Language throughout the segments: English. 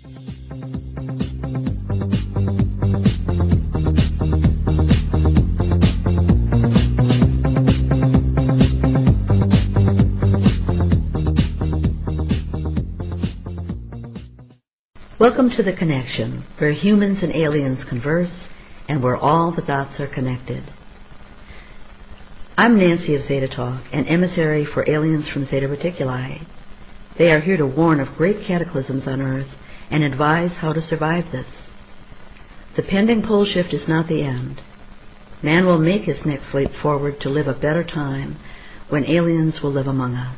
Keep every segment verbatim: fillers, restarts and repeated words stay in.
Welcome to The Connection, where humans and aliens converse and where all the dots are connected. I'm Nancy of Zeta Talk, an emissary for aliens from Zeta Reticuli. They are here to warn of great cataclysms on Earth and advise how to survive this. The pending pole shift is not the end. Man will make his next leap forward to live a better time when aliens will live among us.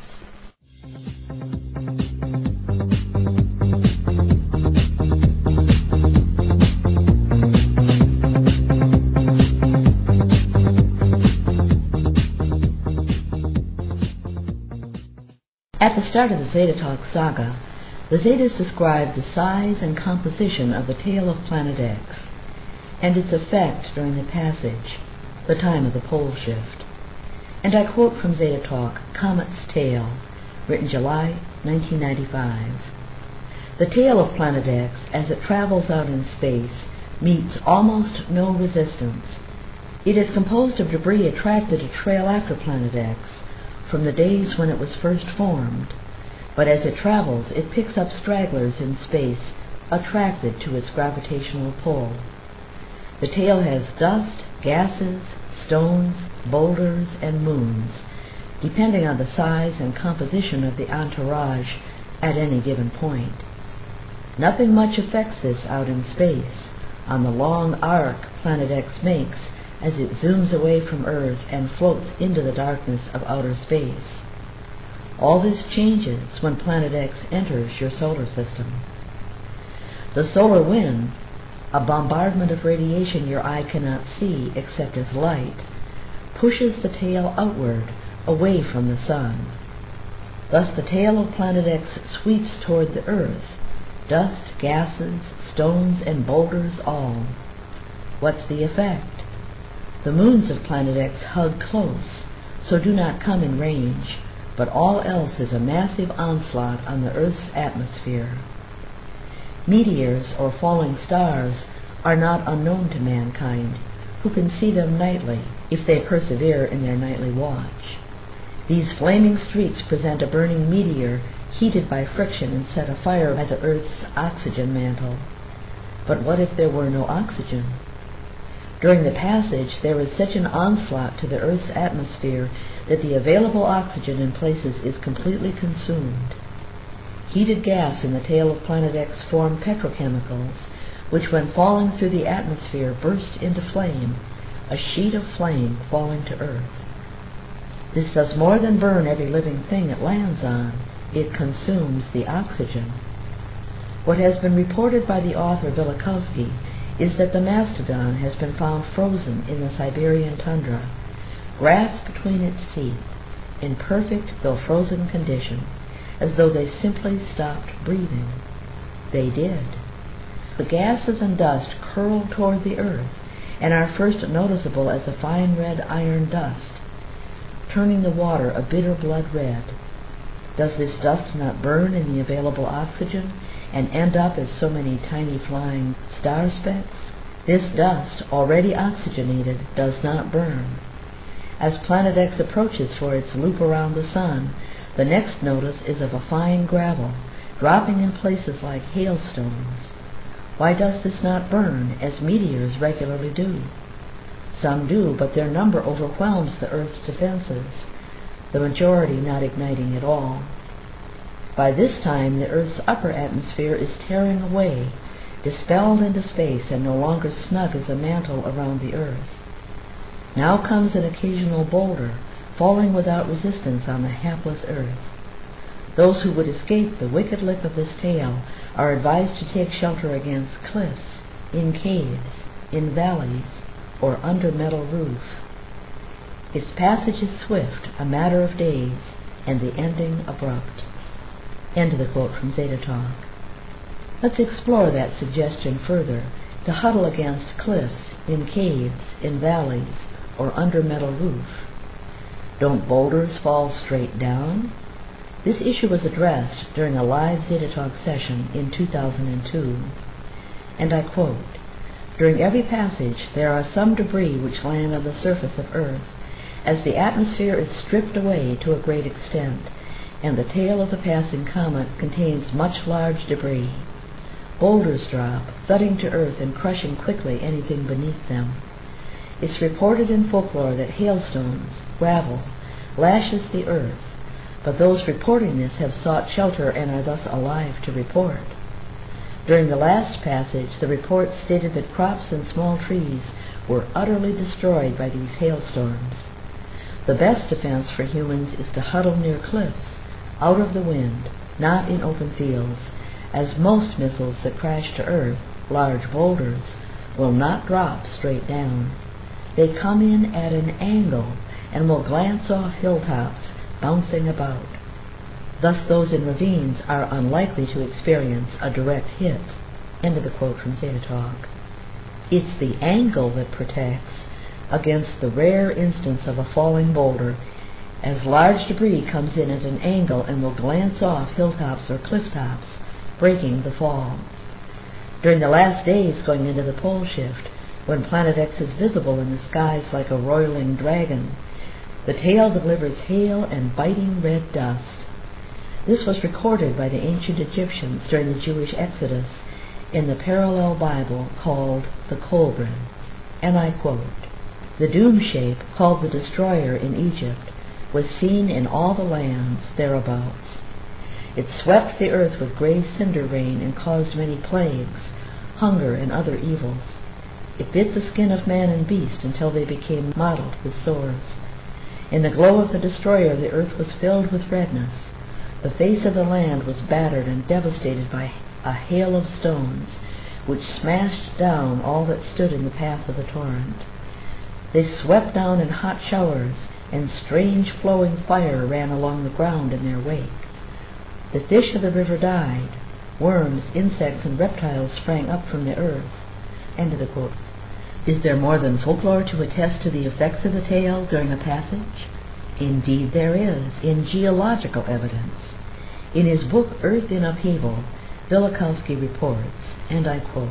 At the start of the Zeta Talk saga, the Zetas described the size and composition of the tail of Planet X and its effect during the passage, the time of the pole shift. And I quote from Zeta Talk, Comet's Tail, written July nineteen ninety-five. The tail of Planet X, as it travels out in space, meets almost no resistance. It is composed of debris attracted to trail after Planet X from the days when it was first formed, but as it travels it picks up stragglers in space attracted to its gravitational pull. The tail has dust, gases, stones, boulders, and moons, depending on the size and composition of the entourage at any given point. Nothing much affects this out in space, on the long arc Planet X makes as it zooms away from Earth and floats into the darkness of outer space. All this changes when Planet X enters your solar system. The solar wind, a bombardment of radiation your eye cannot see except as light, pushes the tail outward, away from the sun. Thus the tail of Planet X sweeps toward the Earth, dust, gases, stones, and boulders all. What's the effect? The moons of Planet X hug close, so do not come in range, but all else is a massive onslaught on the Earth's atmosphere. Meteors, or falling stars, are not unknown to mankind, who can see them nightly, if they persevere in their nightly watch. These flaming streaks present a burning meteor heated by friction and set afire by the Earth's oxygen mantle. But what if there were no oxygen? During the passage, there is such an onslaught to the Earth's atmosphere that the available oxygen in places is completely consumed. Heated gas in the tail of Planet X form petrochemicals, which when falling through the atmosphere burst into flame, a sheet of flame falling to Earth. This does more than burn every living thing it lands on. It consumes the oxygen. What has been reported by the author Velikovsky is that the mastodon has been found frozen in the Siberian tundra, grasped between its teeth, in perfect though frozen condition, as though they simply stopped breathing. They did. The gases and dust curl toward the Earth and are first noticeable as a fine red iron dust, turning the water a bitter blood red. Does this dust not burn in the available oxygen and end up as so many tiny flying star specks? This dust, already oxygenated, does not burn. As Planet X approaches for its loop around the sun, the next notice is of a fine gravel, dropping in places like hailstones. Why does this not burn, as meteors regularly do? Some do, but their number overwhelms the Earth's defenses, the majority not igniting at all. By this time, the Earth's upper atmosphere is tearing away, dispelled into space and no longer snug as a mantle around the Earth. Now comes an occasional boulder, falling without resistance on the hapless Earth. Those who would escape the wicked lip of this tail are advised to take shelter against cliffs, in caves, in valleys, or under metal roof. Its passage is swift, a matter of days, and the ending abrupt. End of the quote from Zeta Talk. Let's explore that suggestion further, to huddle against cliffs, in caves, in valleys, or under metal roof. Don't boulders fall straight down? This issue was addressed during a live Zeta Talk session in two thousand two, and I quote, "During every passage there are some debris which land on the surface of Earth, as the atmosphere is stripped away to a great extent, and the tail of the passing comet contains much large debris. Boulders drop, thudding to earth and crushing quickly anything beneath them. It's reported in folklore that hailstones, gravel, lashes the earth, but those reporting this have sought shelter and are thus alive to report. During the last passage, the report stated that crops and small trees were utterly destroyed by these hailstorms. The best defense for humans is to huddle near cliffs, out of the wind, not in open fields, as most missiles that crash to earth, large boulders, will not drop straight down. They come in at an angle and will glance off hilltops, bouncing about. Thus those in ravines are unlikely to experience a direct hit." End of the quote from Zeta Talk. It's the angle that protects against the rare instance of a falling boulder, as large debris comes in at an angle and will glance off hilltops or cliff tops, breaking the fall. During the last days going into the pole shift, when Planet X is visible in the skies like a roiling dragon, the tail delivers hail and biting red dust. This was recorded by the ancient Egyptians during the Jewish Exodus in the parallel Bible called the Kolbrin. And I quote, "The doom shape, called the destroyer in Egypt, was seen in all the lands thereabouts. It swept the earth with grey cinder rain and caused many plagues, hunger and other evils. It bit the skin of man and beast until they became mottled with sores. In the glow of the destroyer the earth was filled with redness. The face of the land was battered and devastated by a hail of stones, which smashed down all that stood in the path of the torrent. They swept down in hot showers, and strange flowing fire ran along the ground in their wake. The fish of the river died. Worms, insects, and reptiles sprang up from the earth." End of the quote. Is there more than folklore to attest to the effects of the tail during a passage? Indeed there is, in geological evidence. In his book Earth in Upheaval, Velikovsky reports, and I quote,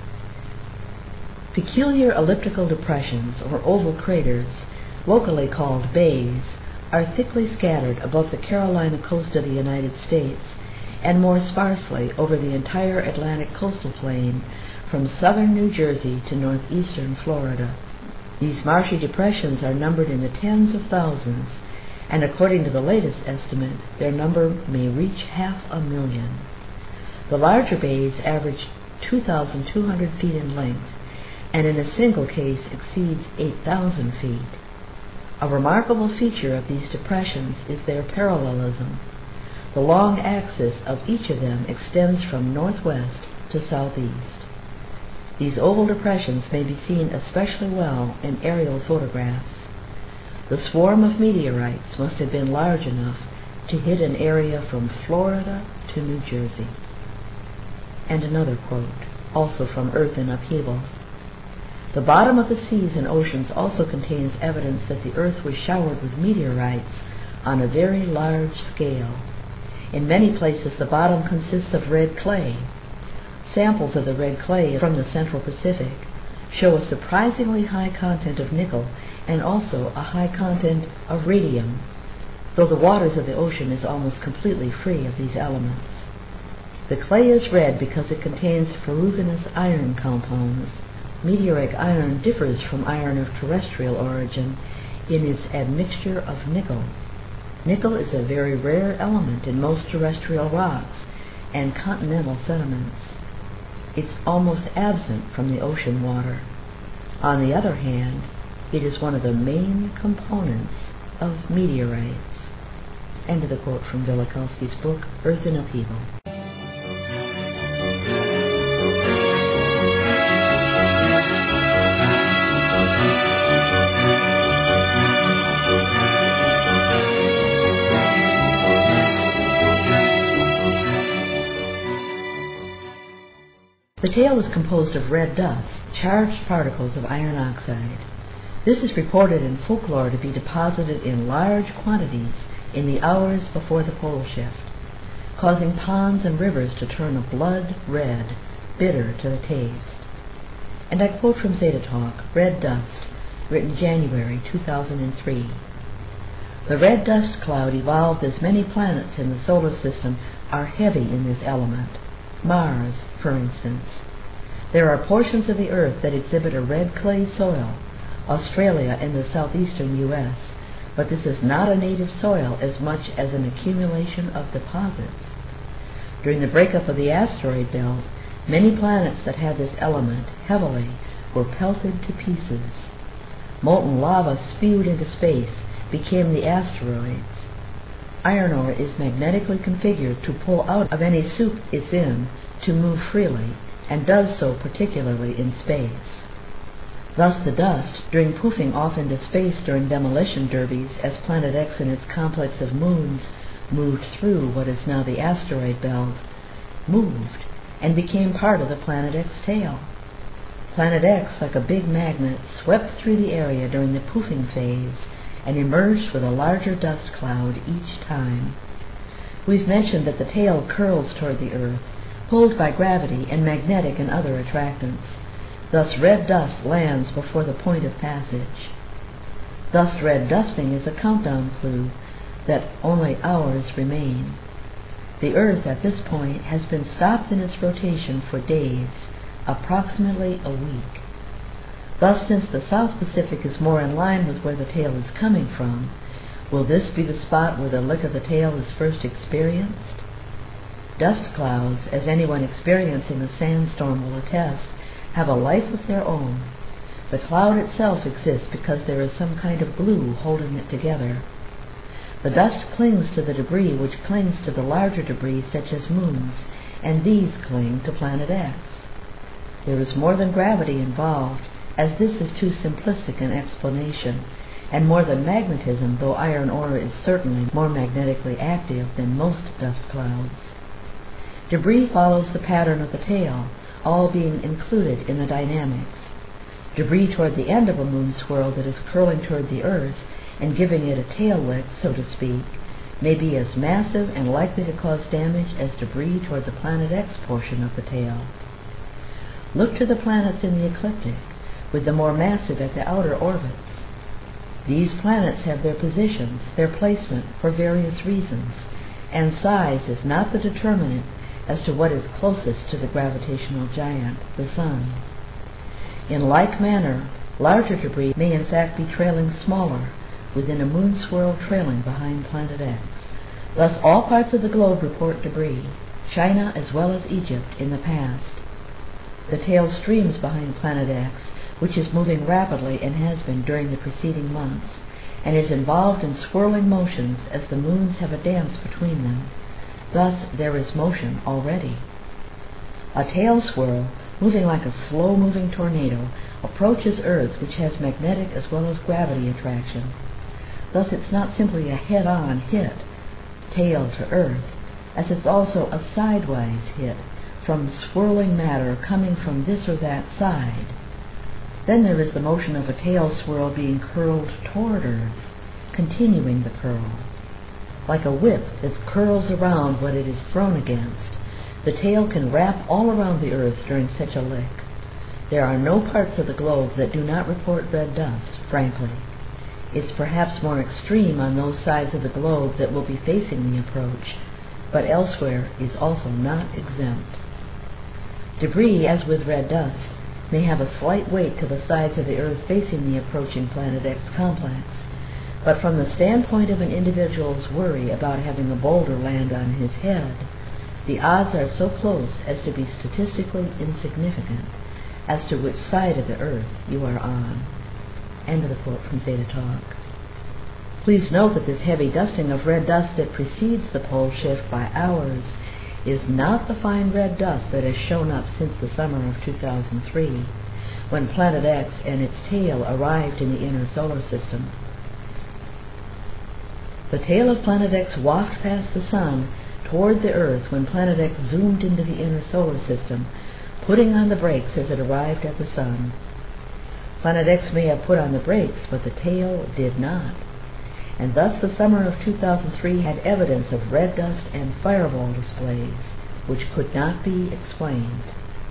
"Peculiar elliptical depressions, or oval craters, locally called bays, are thickly scattered above the Carolina coast of the United States, and more sparsely over the entire Atlantic coastal plain from southern New Jersey to northeastern Florida. These marshy depressions are numbered in the tens of thousands, and according to the latest estimate, their number may reach half a million. The larger bays average two thousand two hundred feet in length, and in a single case exceeds eight thousand feet. A remarkable feature of these depressions is their parallelism. The long axis of each of them extends from northwest to southeast. These oval depressions may be seen especially well in aerial photographs. The swarm of meteorites must have been large enough to hit an area from Florida to New Jersey." And another quote, also from Earth in Upheaval, "The bottom of the seas and oceans also contains evidence that the Earth was showered with meteorites on a very large scale. In many places the bottom consists of red clay. Samples of the red clay from the Central Pacific show a surprisingly high content of nickel and also a high content of radium, though the waters of the ocean is almost completely free of these elements. The clay is red because it contains ferruginous iron compounds. Meteoric iron differs from iron of terrestrial origin in its admixture of nickel. Nickel is a very rare element in most terrestrial rocks and continental sediments. It's almost absent from the ocean water. On the other hand, it is one of the main components of meteorites." End of the quote from Velikovsky's book, Earth in Upheaval. The tail is composed of red dust, charged particles of iron oxide. This is reported in folklore to be deposited in large quantities in the hours before the pole shift, causing ponds and rivers to turn a blood red, bitter to the taste. And I quote from Zeta Talk, Red Dust, written January two thousand three. The red dust cloud evolved as many planets in the solar system are heavy in this element. Mars, for instance. There are portions of the Earth that exhibit a red clay soil, Australia and the southeastern U S, but this is not a native soil as much as an accumulation of deposits. During the breakup of the asteroid belt, many planets that had this element heavily were pelted to pieces. Molten lava spewed into space became the asteroids. Iron ore is magnetically configured to pull out of any soup it's in to move freely, and does so particularly in space. Thus the dust, during poofing off into space during demolition derbies as Planet X and its complex of moons moved through what is now the asteroid belt, moved and became part of the Planet X tail. Planet X, like a big magnet, swept through the area during the poofing phase and emerged with a larger dust cloud each time. We've mentioned that the tail curls toward the Earth, pulled by gravity and magnetic and other attractants. Thus red dust lands before the point of passage. Thus red dusting is a countdown clue that only hours remain. The Earth at this point has been stopped in its rotation for days, approximately a week. Thus, since the South Pacific is more in line with where the tail is coming from, will this be the spot where the lick of the tail is first experienced? Dust clouds, as anyone experiencing a sandstorm will attest, have a life of their own. The cloud itself exists because there is some kind of glue holding it together. The dust clings to the debris which clings to the larger debris such as moons, and these cling to Planet X. There is more than gravity involved, as this is too simplistic an explanation, and more than magnetism, though iron ore is certainly more magnetically active than most dust clouds. Debris follows the pattern of the tail, all being included in the dynamics. Debris toward the end of a moon swirl that is curling toward the Earth and giving it a tail lick, so to speak, may be as massive and likely to cause damage as debris toward the Planet X portion of the tail. Look to the planets in the ecliptic, with the more massive at the outer orbits. These planets have their positions, their placement, for various reasons, and size is not the determinant as to what is closest to the gravitational giant, the Sun. In like manner, larger debris may in fact be trailing smaller, within a moon swirl trailing behind Planet X. Thus all parts of the globe report debris, China as well as Egypt in the past. The tail streams behind Planet X, which is moving rapidly and has been during the preceding months, and is involved in swirling motions as the moons have a dance between them. Thus there is motion already. A tail swirl, moving like a slow-moving tornado, approaches Earth, which has magnetic as well as gravity attraction. Thus it's not simply a head-on hit, tail to Earth, as it's also a sidewise hit from swirling matter coming from this or that side. Then there is the motion of a tail swirl being curled toward Earth, continuing the curl. Like a whip that curls around what it is thrown against, the tail can wrap all around the Earth during such a lick. There are no parts of the globe that do not report red dust, frankly. It's perhaps more extreme on those sides of the globe that will be facing the approach, but elsewhere is also not exempt. Debris, as with red dust, may have a slight weight to the sides of the Earth facing the approaching Planet X complex, but from the standpoint of an individual's worry about having a boulder land on his head, the odds are so close as to be statistically insignificant as to which side of the Earth you are on. End of the quote from Zeta Talk. Please note that this heavy dusting of red dust that precedes the pole shift by hours is not the fine red dust that has shown up since the summer of two thousand three, when Planet X and its tail arrived in the inner solar system. The tail of Planet X wafted past the Sun toward the Earth when Planet X zoomed into the inner solar system, putting on the brakes as it arrived at the Sun. Planet X may have put on the brakes, but the tail did not. and thus the summer of two thousand three had evidence of red dust and fireball displays which could not be explained.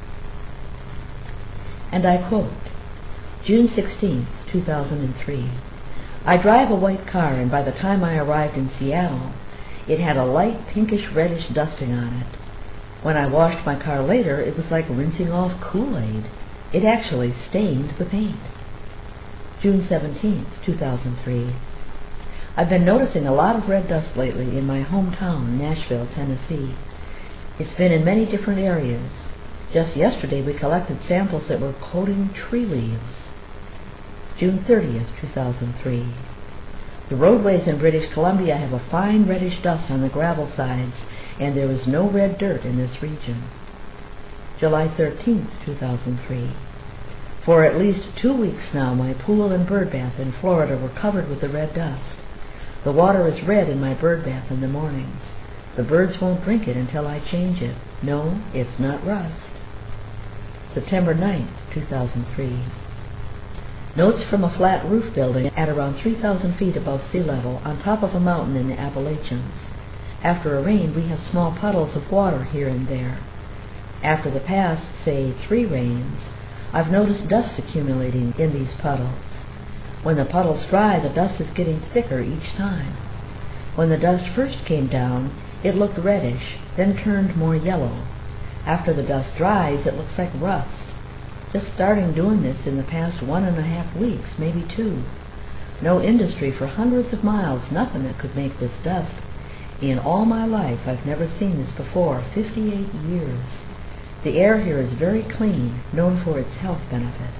And I quote, June sixteenth, two thousand three. I drive a white car, and by the time I arrived in Seattle, it had a light pinkish-reddish dusting on it. When I washed my car later, it was like rinsing off Kool-Aid. It actually stained the paint. June seventeenth, two thousand three. I've been noticing a lot of red dust lately in my hometown, Nashville, Tennessee. It's been in many different areas. Just yesterday we collected samples that were coating tree leaves. June thirtieth, two thousand three. The roadways in British Columbia have a fine reddish dust on the gravel sides, and there is no red dirt in this region. July thirteenth, two thousand three. For at least two weeks now, my pool and bird bath in Florida were covered with the red dust. The water is red in my bird bath in the mornings. The birds won't drink it until I change it. No, it's not rust. September ninth, two thousand three. Notes from a flat roof building at around three thousand feet above sea level on top of a mountain in the Appalachians. After a rain, we have small puddles of water here and there. After the past, say, three rains, I've noticed dust accumulating in these puddles. When the puddles dry, the dust is getting thicker each time. When the dust first came down, it looked reddish, then turned more yellow. After the dust dries, it looks like rust. Just starting doing this in the past one and a half weeks, maybe two. No industry for hundreds of miles, nothing that could make this dust. In all my life, I've never seen this before, fifty-eight years. The air here is very clean, known for its health benefits.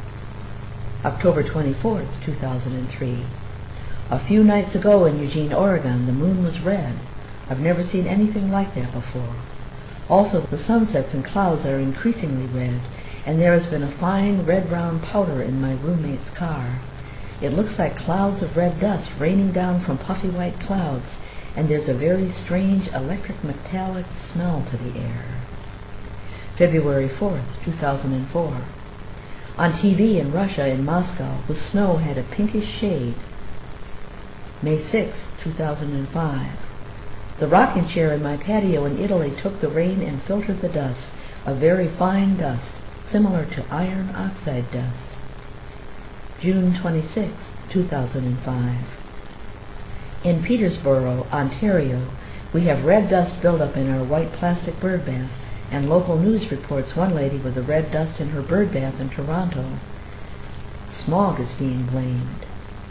October twenty-fourth, two thousand three. A few nights ago in Eugene, Oregon, the moon was red. I've never seen anything like that before. Also, the sunsets and clouds are increasingly red, and there has been a fine red-brown powder in my roommate's car. It looks like clouds of red dust raining down from puffy white clouds, and there's a very strange electric metallic smell to the air. February fourth, two thousand four. On T V in Russia, in Moscow, the snow had a pinkish shade. May sixth, two thousand five. The rocking chair in my patio in Italy took the rain and filtered the dust, a very fine dust, similar to iron oxide dust. June twenty-sixth, two thousand five. In Peterborough, Ontario, we have red dust buildup in our white plastic bird bath, and local news reports one lady with the red dust in her bird bath in Toronto. Smog is being blamed.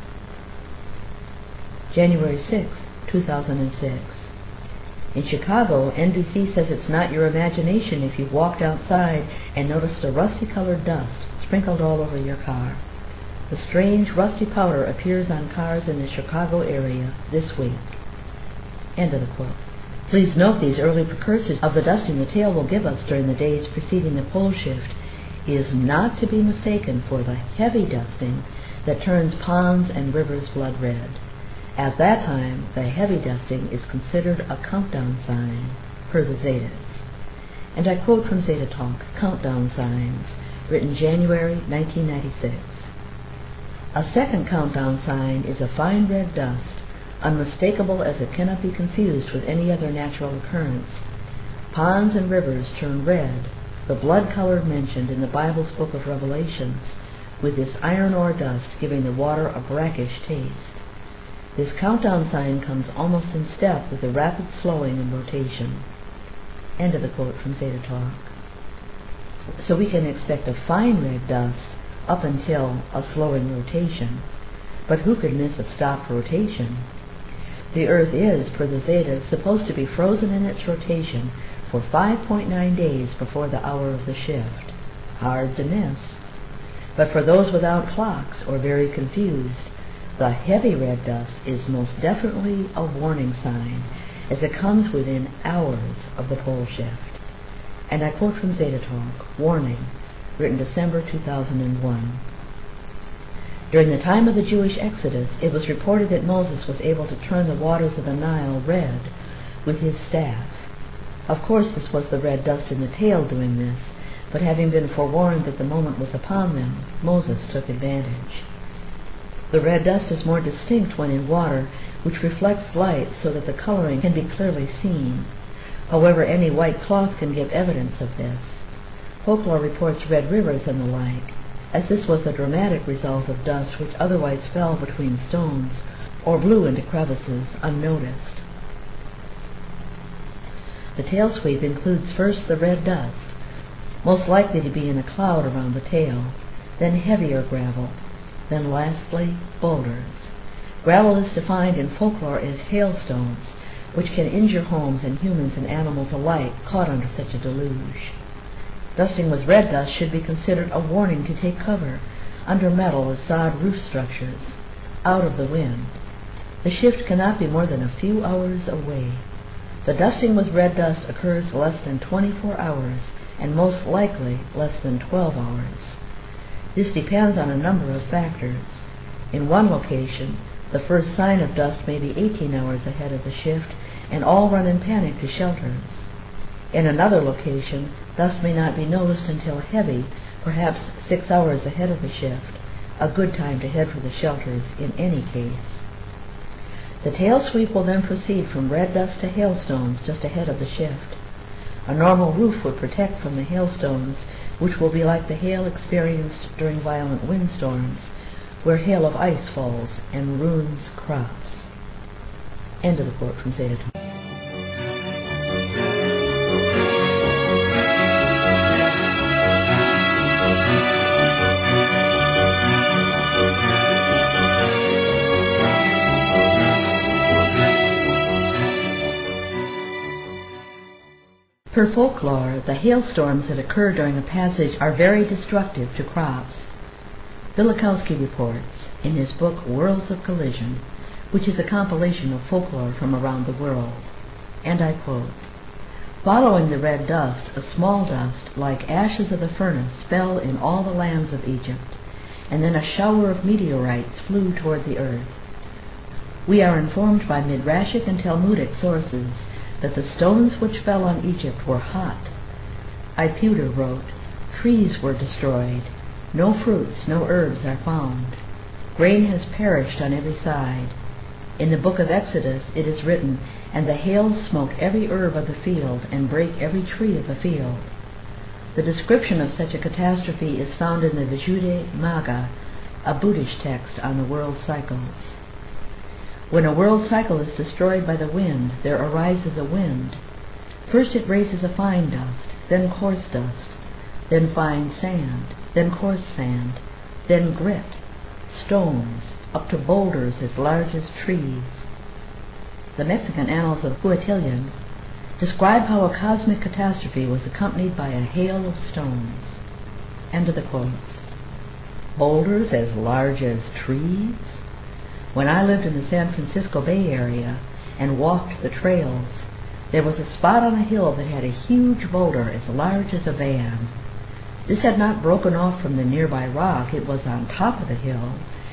January sixth, two thousand six. In Chicago, N B C says it's not your imagination if you walked outside and noticed a rusty-colored dust sprinkled all over your car. The strange rusty powder appears on cars in the Chicago area this week. End of the quote. Please note these early precursors of the dusting the tail will give us during the days preceding the pole shift is not to be mistaken for the heavy dusting that turns ponds and rivers blood red. At that time, the heavy dusting is considered a countdown sign, per the Zetas. And I quote from Zeta Talk, Countdown Signs, written January nineteen ninety-six. A second countdown sign is a fine red dust, unmistakable as it cannot be confused with any other natural occurrence. Ponds and rivers turn red, the blood color mentioned in the Bible's book of Revelations, with this iron ore dust giving the water a brackish taste. This countdown sign comes almost in step with the rapid slowing and rotation. End of the quote from Zeta Talk. So we can expect a fine red dust up until a slowing rotation. But who could miss a stopped rotation? The Earth is, per the Zetas, supposed to be frozen in its rotation for five point nine days before the hour of the shift. Hard to miss. But for those without clocks or very confused, the heavy red dust is most definitely a warning sign, as it comes within hours of the pole shift. And I quote from Zeta Talk, Warning, written December two thousand one. During the time of the Jewish Exodus, it was reported that Moses was able to turn the waters of the Nile red with his staff. Of course, this was the red dust in the tail doing this, but having been forewarned that the moment was upon them, Moses took advantage. The red dust is more distinct when in water, which reflects light so that the coloring can be clearly seen. However, any white cloth can give evidence of this. Folklore reports red rivers and the like, as this was the dramatic result of dust which otherwise fell between stones or blew into crevices unnoticed. The tail sweep includes first the red dust, most likely to be in a cloud around the tail, then heavier gravel, then lastly boulders. Gravel is defined in folklore as hailstones, which can injure homes and humans and animals alike caught under such a deluge. Dusting with red dust should be considered a warning to take cover under metal or sod roof structures, out of the wind. The shift cannot be more than a few hours away. The dusting with red dust occurs less than twenty-four hours, and most likely less than twelve hours. This depends on a number of factors. In one location, the first sign of dust may be eighteen hours ahead of the shift, and all run in panic to shelters. In another location, dust may not be noticed until heavy, perhaps six hours ahead of the shift, a good time to head for the shelters in any case. The tail sweep will then proceed from red dust to hailstones just ahead of the shift. A normal roof would protect from the hailstones, which will be like the hail experienced during violent windstorms, where hail of ice falls and ruins crops. End of the quote from Zeta Talk. Per folklore, the hailstorms that occur during a passage are very destructive to crops. Velikovsky reports, in his book Worlds of Collision, which is a compilation of folklore from around the world, and I quote, "Following the red dust, a small dust, like ashes of the furnace, fell in all the lands of Egypt, and then a shower of meteorites flew toward the earth. We are informed by Midrashic and Talmudic sources that the stones which fell on Egypt were hot. Ipuder wrote, trees were destroyed, no fruits, no herbs are found. Grain has perished on every side. In the book of Exodus it is written, and the hail smote every herb of the field, and brake every tree of the field. The description of such a catastrophe is found in the Visuddhi Magga, a Buddhist text on the world cycles. When a world cycle is destroyed by the wind, there arises a wind. First it raises a fine dust, then coarse dust, then fine sand, then coarse sand, then grit, stones, up to boulders as large as trees." The Mexican Annals of Huatillan describe how a cosmic catastrophe was accompanied by a hail of stones. End of the quotes. Boulders as large as trees? When I lived in the San Francisco Bay Area and walked the trails, there was a spot on a hill that had a huge boulder as large as a van. This had not broken off from the nearby rock, it was on top of the hill,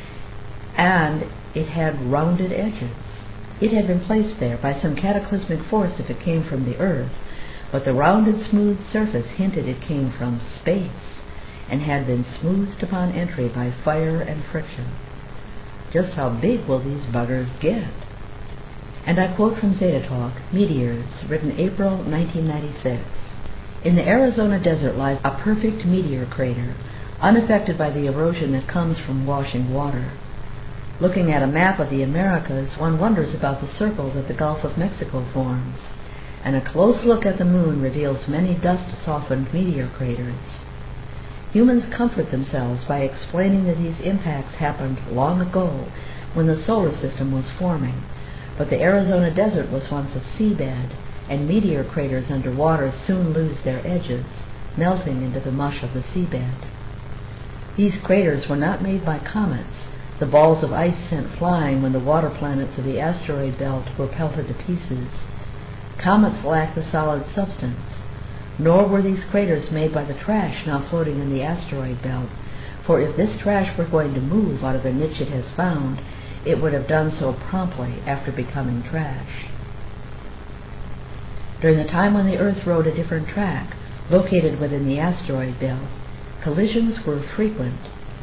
and it had rounded edges. It had been placed there by some cataclysmic force if it came from the earth, but the rounded smooth surface hinted it came from space, and had been smoothed upon entry by fire and friction. Just how big will these buggers get? And I quote from Zeta Talk, Meteors, written April nineteen ninety-six. "In the Arizona desert lies a perfect meteor crater, unaffected by the erosion that comes from washing water. Looking at a map of the Americas, one wonders about the circle that the Gulf of Mexico forms, and a close look at the moon reveals many dust-softened meteor craters. Humans comfort themselves by explaining that these impacts happened long ago when the solar system was forming, but the Arizona desert was once a seabed, and meteor craters underwater soon lose their edges, melting into the mush of the seabed. These craters were not made by comets, the balls of ice sent flying when the water planets of the asteroid belt were pelted to pieces. Comets lack the solid substance. Nor were these craters made by the trash now floating in the asteroid belt, for if this trash were going to move out of the niche it has found, it would have done so promptly after becoming trash. During the time when the Earth rode a different track, located within the asteroid belt, collisions were frequent.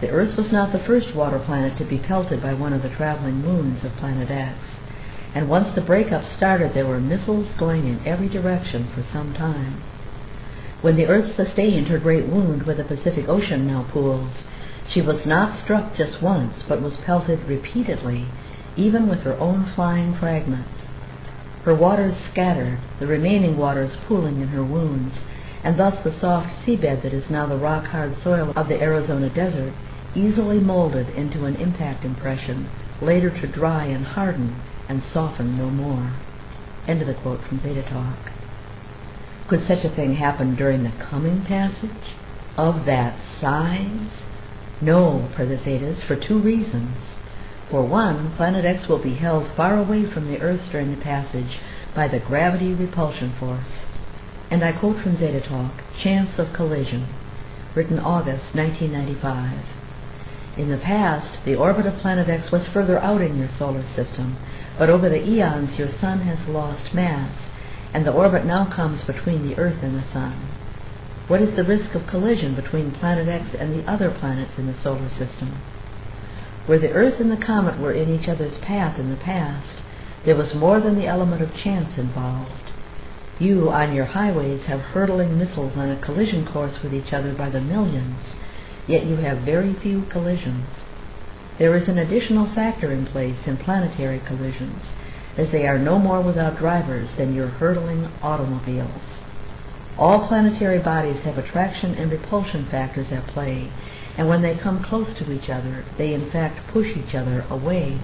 The Earth was not the first water planet to be pelted by one of the traveling moons of Planet X, and once the breakup started, there were missiles going in every direction for some time. When the Earth sustained her great wound where the Pacific Ocean now pools, she was not struck just once, but was pelted repeatedly, even with her own flying fragments. Her waters scattered, the remaining waters pooling in her wounds, and thus the soft seabed that is now the rock-hard soil of the Arizona desert easily molded into an impact impression, later to dry and harden and soften no more. End of the quote from Zeta Talk. Could such a thing happen during the coming passage? Of that size? No, per the Zetas, for two reasons. For one, Planet X will be held far away from the Earth during the passage by the gravity repulsion force. And I quote from Zeta Talk, Chance of Collision, written August nineteen ninety-five. In the past, the orbit of Planet X was further out in your solar system, but over the eons your Sun has lost mass, and the orbit now comes between the Earth and the Sun. What is the risk of collision between Planet X and the other planets in the solar system? Where the Earth and the comet were in each other's path in the past, there was more than the element of chance involved. You, on your highways, have hurtling missiles on a collision course with each other by the millions, yet you have very few collisions. There is an additional factor in place in planetary collisions, as they are no more without drivers than your hurtling automobiles. All planetary bodies have attraction and repulsion factors at play, and when they come close to each other, they in fact push each other away.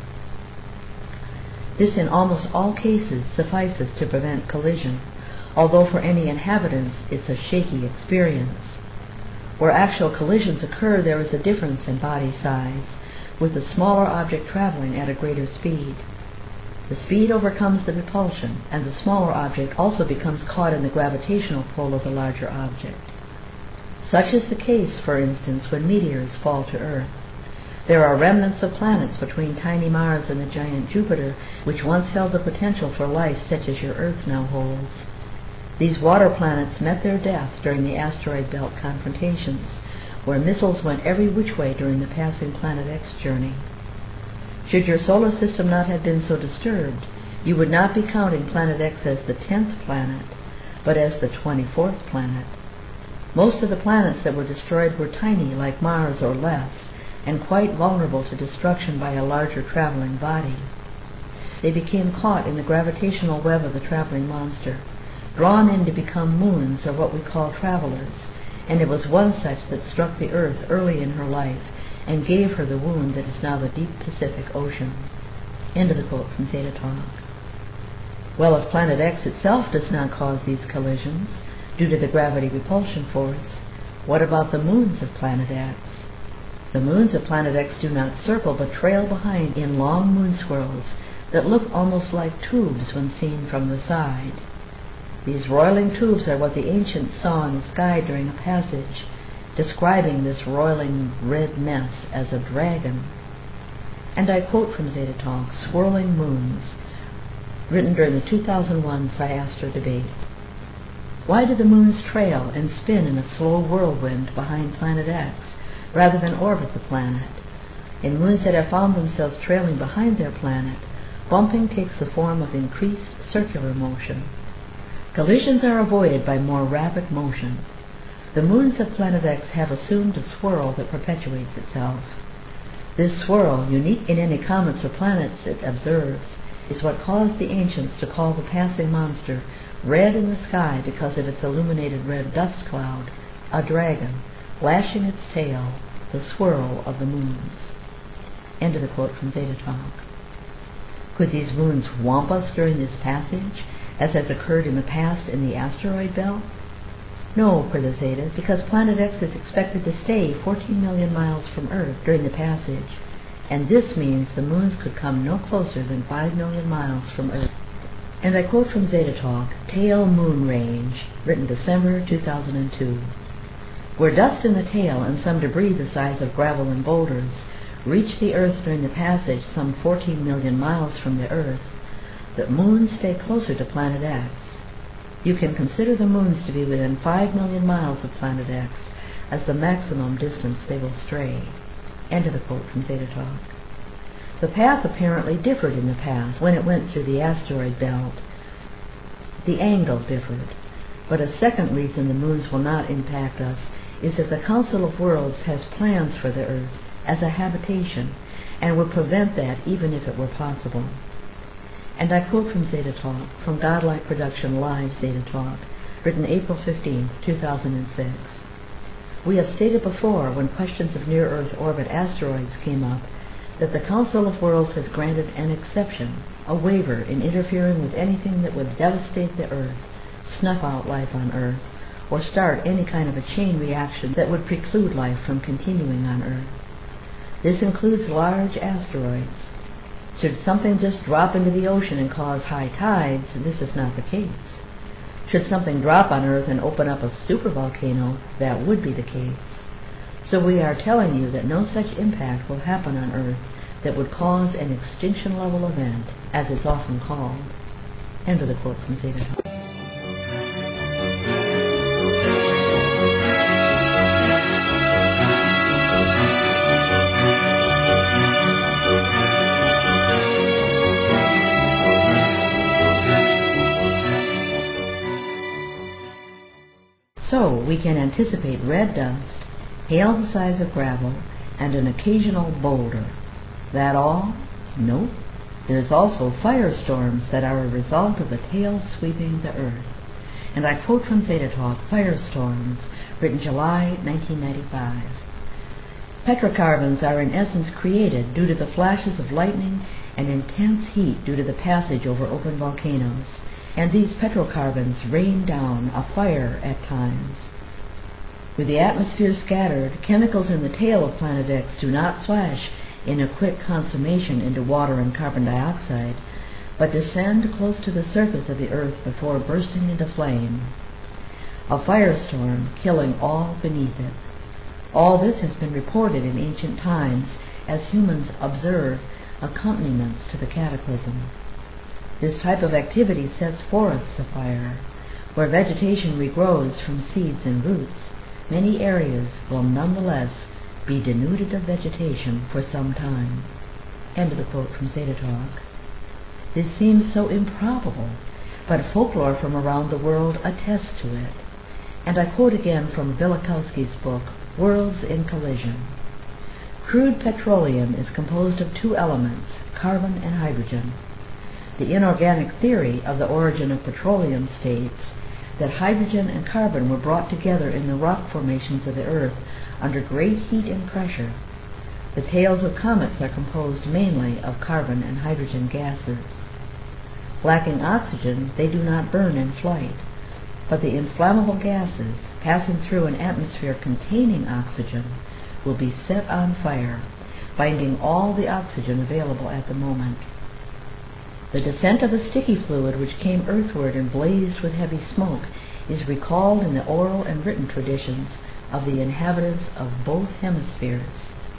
This in almost all cases suffices to prevent collision, although for any inhabitants it's a shaky experience. Where actual collisions occur, there is a difference in body size, with the smaller object traveling at a greater speed. The speed overcomes the repulsion, and the smaller object also becomes caught in the gravitational pull of the larger object. Such is the case, for instance, when meteors fall to Earth. There are remnants of planets between tiny Mars and the giant Jupiter, which once held the potential for life such as your Earth now holds. These water planets met their death during the asteroid belt confrontations, where missiles went every which way during the passing Planet X journey. Should your solar system not have been so disturbed, you would not be counting Planet X as the tenth planet, but as the twenty-fourth planet. Most of the planets that were destroyed were tiny, like Mars or less, and quite vulnerable to destruction by a larger traveling body. They became caught in the gravitational web of the traveling monster, drawn in to become moons, or what we call travelers, and it was one such that struck the Earth early in her life and gave her the wound that is now the deep Pacific Ocean. End of the quote from Zeta Talk. Well, if Planet X itself does not cause these collisions, due to the gravity repulsion force, what about the moons of Planet X? The moons of Planet X do not circle, but trail behind in long moon swirls that look almost like tubes when seen from the side. These roiling tubes are what the ancients saw in the sky during a passage, describing this roiling red mess as a dragon. And I quote from Zeta Talk, Swirling Moons, written during the two thousand one SciAstro debate. Why do the moons trail and spin in a slow whirlwind behind Planet X, rather than orbit the planet? In moons that have found themselves trailing behind their planet, bumping takes the form of increased circular motion. Collisions are avoided by more rapid motion. The moons of Planet X have assumed a swirl that perpetuates itself. This swirl, unique in any comets or planets it observes, is what caused the ancients to call the passing monster red in the sky because of its illuminated red dust cloud, a dragon, lashing its tail, the swirl of the moons. End of the quote from Zeta Talk. Could these moons whomp us during this passage, as has occurred in the past in the asteroid belt? No, per the Zetas, because Planet X is expected to stay fourteen million miles from Earth during the passage, and this means the moons could come no closer than five million miles from Earth. And I quote from Zeta Talk, Tail Moon Range, written December two thousand two. Where dust in the tail and some debris the size of gravel and boulders reach the Earth during the passage some fourteen million miles from the Earth, the moons stay closer to Planet X. You can consider the moons to be within five million miles of Planet X, as the maximum distance they will stray. End of the quote from Zeta Talk. The path apparently differed in the past when it went through the asteroid belt. The angle differed. But a second reason the moons will not impact us is that the Council of Worlds has plans for the Earth as a habitation and would prevent that even if it were possible. And I quote from Zeta Talk, from Godlike Production Live Zeta Talk, written April fifteenth, two thousand six. We have stated before, when questions of near-Earth orbit asteroids came up, that the Council of Worlds has granted an exception, a waiver in interfering with anything that would devastate the Earth, snuff out life on Earth, or start any kind of a chain reaction that would preclude life from continuing on Earth. This includes large asteroids. Should something just drop into the ocean and cause high tides, this is not the case. Should something drop on Earth and open up a supervolcano, that would be the case. So we are telling you that no such impact will happen on Earth that would cause an extinction-level event, as it's often called. End of the quote from Zeta Talk. So we can anticipate red dust, hail the size of gravel, and an occasional boulder. That all? Nope. There's also firestorms that are a result of the tail sweeping the Earth. And I quote from Zeta Talk, Firestorms, written July nineteen ninety-five. Petrocarbons are in essence created due to the flashes of lightning and intense heat due to the passage over open volcanoes, and these petrocarbons rain down a fire at times. With the atmosphere scattered, chemicals in the tail of Planet X do not flash in a quick consummation into water and carbon dioxide, but descend close to the surface of the Earth before bursting into flame. A firestorm killing all beneath it. All this has been reported in ancient times as humans observe accompaniments to the cataclysm. This type of activity sets forests afire. Where vegetation regrows from seeds and roots, many areas will nonetheless be denuded of vegetation for some time. End of the quote from Zeta Talk. This seems so improbable, but folklore from around the world attests to it. And I quote again from Velikovsky's book, Worlds in Collision. Crude petroleum is composed of two elements, carbon and hydrogen. The inorganic theory of the origin of petroleum states that hydrogen and carbon were brought together in the rock formations of the Earth under great heat and pressure. The tails of comets are composed mainly of carbon and hydrogen gases. Lacking oxygen, they do not burn in flight, but the inflammable gases passing through an atmosphere containing oxygen will be set on fire, binding all the oxygen available at the moment. The descent of a sticky fluid which came earthward and blazed with heavy smoke is recalled in the oral and written traditions of the inhabitants of both hemispheres.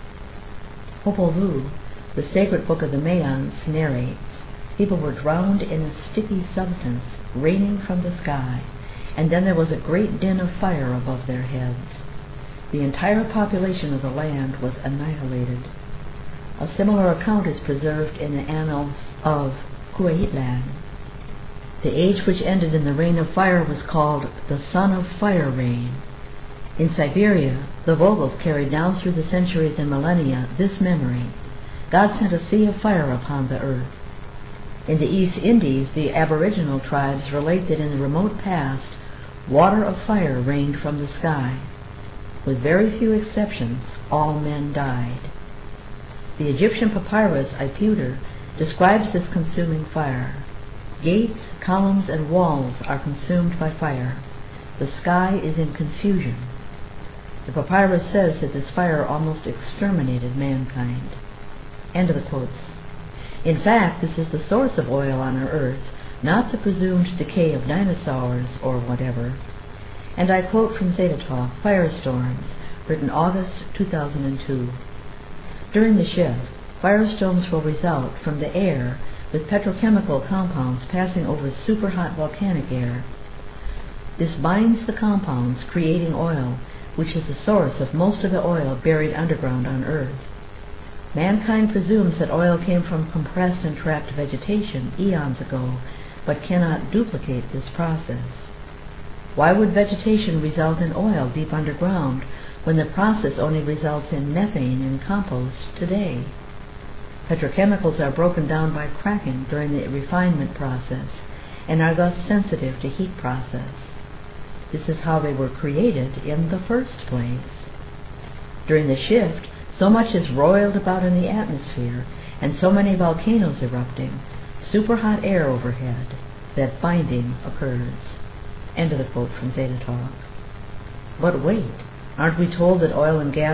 Popol Vuh, the sacred book of the Mayans, narrates, people were drowned in a sticky substance raining from the sky, and then there was a great din of fire above their heads. The entire population of the land was annihilated. A similar account is preserved in the annals of Kuwaitlan. The age which ended in the rain of fire was called the Son of Fire Rain. In Siberia, the Vogols carried down through the centuries and millennia this memory: God sent a sea of fire upon the earth. In the East Indies, the aboriginal tribes relate that in the remote past, water of fire rained from the sky. With very few exceptions, all men died. The Egyptian papyrus Ipuder describes this consuming fire. Gates, columns, and walls are consumed by fire. The sky is in confusion. The papyrus says that this fire almost exterminated mankind. End of the quotes. In fact, this is the source of oil on our earth, not the presumed decay of dinosaurs or whatever. And I quote from Zeta Talk, Firestorms, written August two thousand two. During the shift, firestorms will result from the air with petrochemical compounds passing over superhot volcanic air. This binds the compounds, creating oil, which is the source of most of the oil buried underground on Earth. Mankind presumes that oil came from compressed and trapped vegetation eons ago, but cannot duplicate this process. Why would vegetation result in oil deep underground when the process only results in methane in compost today? Petrochemicals are broken down by cracking during the refinement process and are thus sensitive to heat process. This is how they were created in the first place. During the shift, so much is roiled about in the atmosphere, and so many volcanoes erupting, super hot air overhead, that binding occurs. End of the quote from Zeta Talk. But wait, aren't we told that oil and gas